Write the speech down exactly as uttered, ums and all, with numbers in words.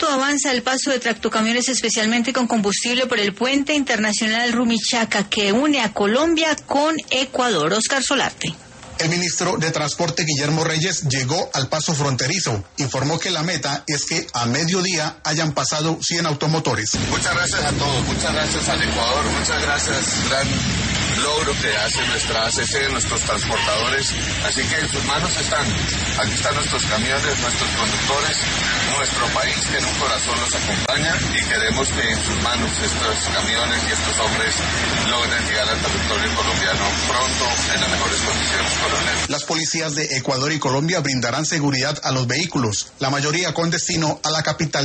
¿Cuánto avanza el paso de tractocamiones, especialmente con combustible, por el puente internacional Rumichaca, que une a Colombia con Ecuador? Oscar Solarte. El ministro de Transporte, Guillermo Reyes, llegó al paso fronterizo. Informó que la meta es que a mediodía hayan pasado cien automotores. Muchas gracias a todos, muchas gracias al Ecuador, muchas gracias, gran logro que hace nuestra A C C, nuestros transportadores. Así que en sus manos están, aquí están nuestros camiones, nuestros conductores, nuestro país que en un corazón los acompaña, y queremos que en sus manos estos camiones y estos hombres logren llegar al territorio colombiano pronto en las mejores condiciones. Las policías de Ecuador y Colombia brindarán seguridad a los vehículos, la mayoría con destino a la capital.